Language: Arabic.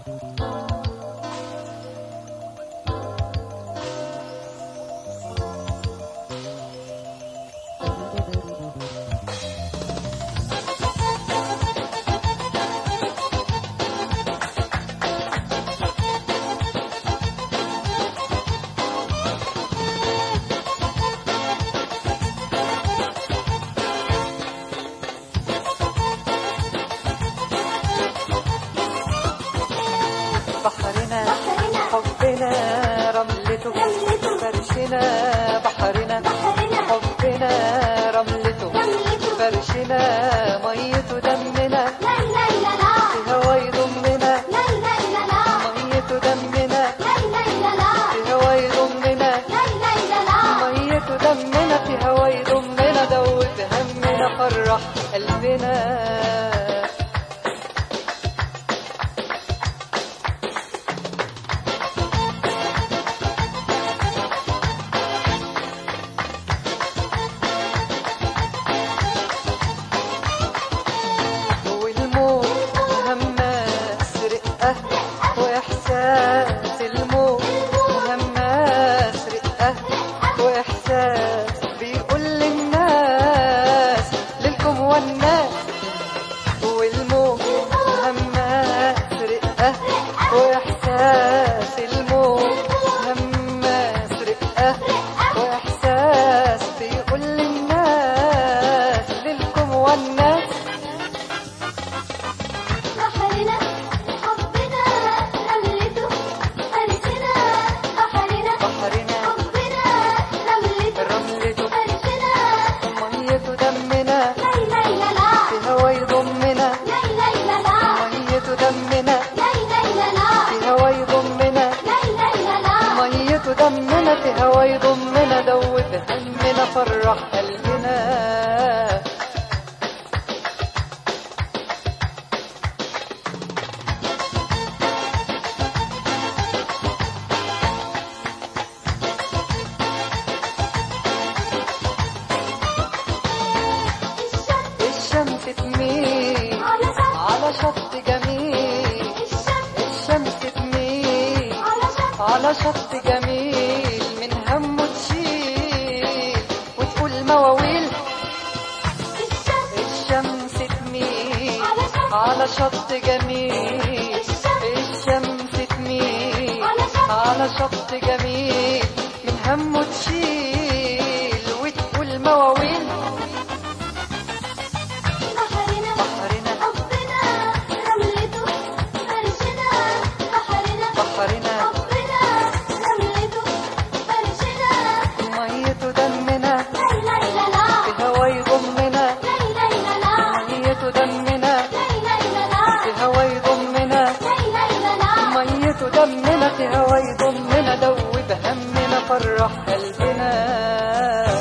بحرنا حبنا رملته فرشنا، بحرنا حبنا رملته فرشنا، ميته دمنا في هوا يضمنا، ميته دمنا في هوا يضمنا، ميته دمنا في هوا يضمنا، دوت همنا فرح قلبنا. وإحساس الموت هماس رقة، وإحساس بيقول للناس للكم والناس، والموت هماس رقة، وإحساس الموت هماس رقة، وإحساس بيقول للناس للكم والناس. دمنا في هوا يضمنا، دوب همنا فرح قلبنا. الشمس تميل على شط جميل، الشمس تميل على شط جميل، من همه تشيل وتقول مواويل. الشمس تميل على شط جميل، الشمس تميل على شط جميل، من همه تشيل وتقول مواويل. دمنا في هوا يضمنا، دوب همنا فرح قلبنا.